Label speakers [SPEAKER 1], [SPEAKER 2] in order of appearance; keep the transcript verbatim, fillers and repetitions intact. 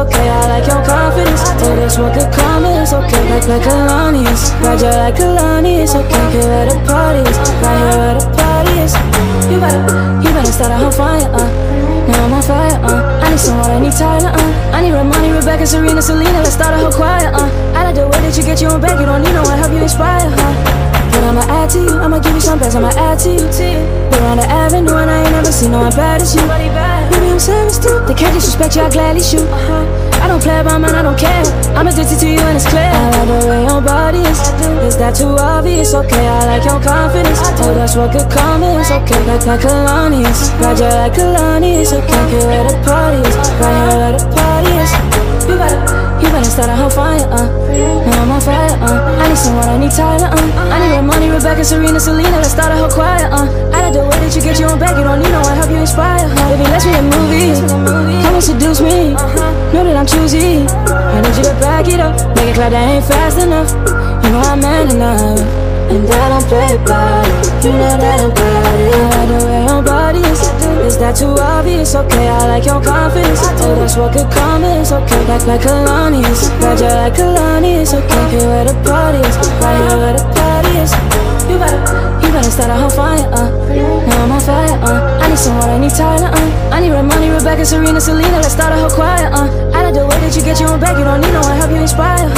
[SPEAKER 1] okay. I like your confidence. Oh, that's what good karma is, okay. Like like Kalani's, ride you like Kalani's, okay. Here where the party is, right here where the party is. You better, you better start a whole fire, uh. Now I'm on fire, uh. I need someone, I need Tyler, uh. I need Ramani, Rebecca, Serena, Selena. Let's start a whole choir, uh. I like the way that you get your own back. You don't need no one, help you inspire, huh? But I'ma add to you, I'ma give you some best, I'ma add to you. We're on the avenue and I ain't never seen no one bad as you. Maybe I'm serious too, they can't disrespect you, I gladly shoot. I don't play about mine, I don't care. I'm addicted to you and it's clear. I like the way your body is, is that too obvious? Okay, I like your confidence. Oh, that's what good karma is, okay. Like like Kalani's, ride you like Kalani's, okay. Here where the party is, right here where the party is. You better, you better start a whole fire, uh. Now I'm on fire, uh. I need someone, I need Tyler, uh. I need Ramani, Rebecca, Serena, Selena. Let's start a whole choir, uh. I like the way that you get your own back. You don't need no one, help you inspire, huh? Baby, let's make a movie. Come and seduce me. Know that I'm choosy. I need you to back it up. Make it clap, that ain't fast enough. You know I'm man enough, and that I'm play by it. You know that I'm bad it. I like the way your body is. Is that too obvious? Okay, I like your confidence. Oh, that's what good karma is, okay. Like like Kalani's, ride you like Kalani's, okay. Here where the party is, right here where the party is. You better, you better start a whole fire, uh. Now I'm on fire, uh. I need someone, I need Tyler, uh. I need Ramani, Rebecca, Serena, Selena. Let's start a whole choir, uh. I like the way that you get your own back. You don't need no one, help you inspire,